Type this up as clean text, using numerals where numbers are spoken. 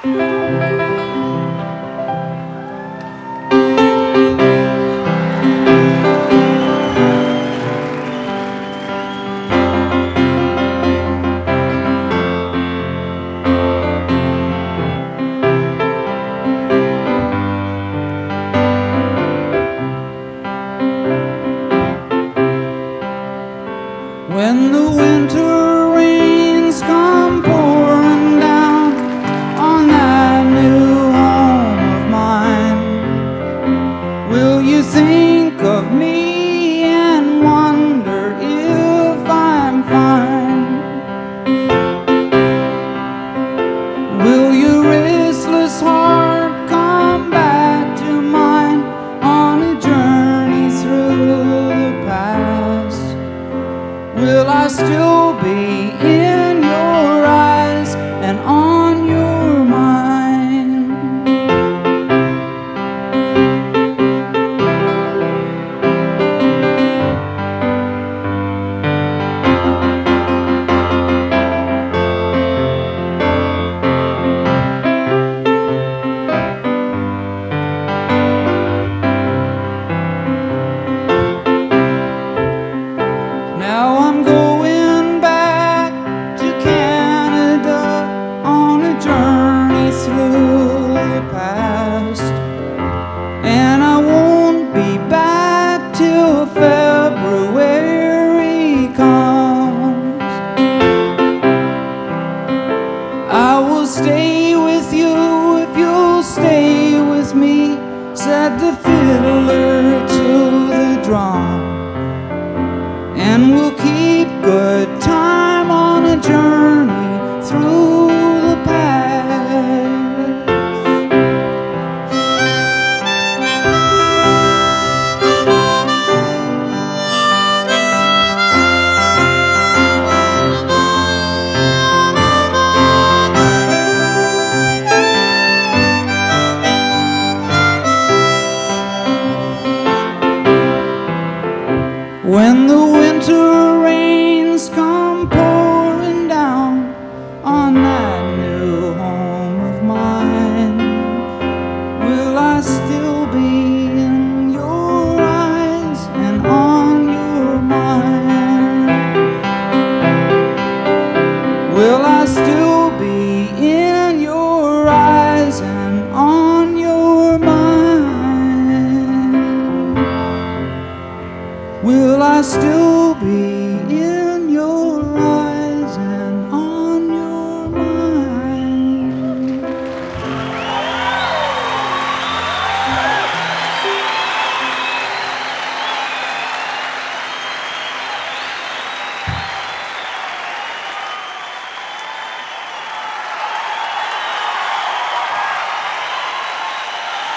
When the winter rains come pouring down on that new home of mine, will you think of me and wonder if I'm fine? Will your restless heart come back to mine on a journey through the past? Will I still be in your eyes and on your mind? Now I'm going back to Canada on a journey through the past, and I won't be back till February comes. I will stay with you if you'll stay with me, said the fiddler to the drum. And we'll keep good time on a journey through the past. When the winter rains come pouring down on that new home of mine, will I still be in your eyes and on your mind? Will I still be in your eyes and on your mind? Will I still